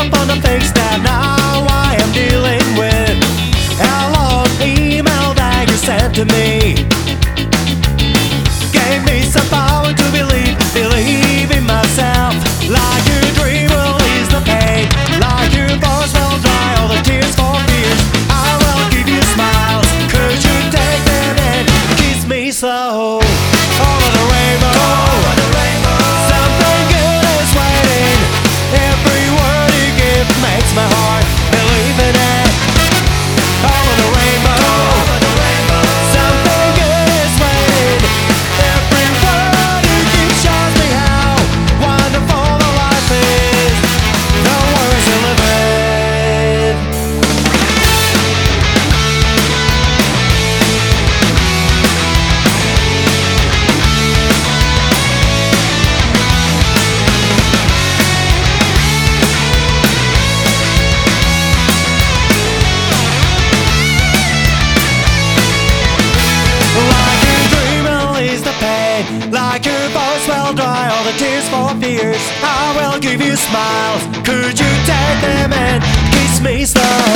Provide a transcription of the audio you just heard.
up on the things that now I am dealing with. How long email that you sent to me gave me some power to believe in myself. Like your dream will ease the pain, like your voice will dry all the tears for fears. I will give you smiles, could you take them and kiss me slow? Over the rainbow, something good is waiting. Every word you give makes my heart believe in it. Over the rainbow, something good is waiting. Every word you give shows me how wonderful the life is. No worries to live in. Like your voice will dry all the tears for fears. I will give you smiles, could you take them and kiss me slow?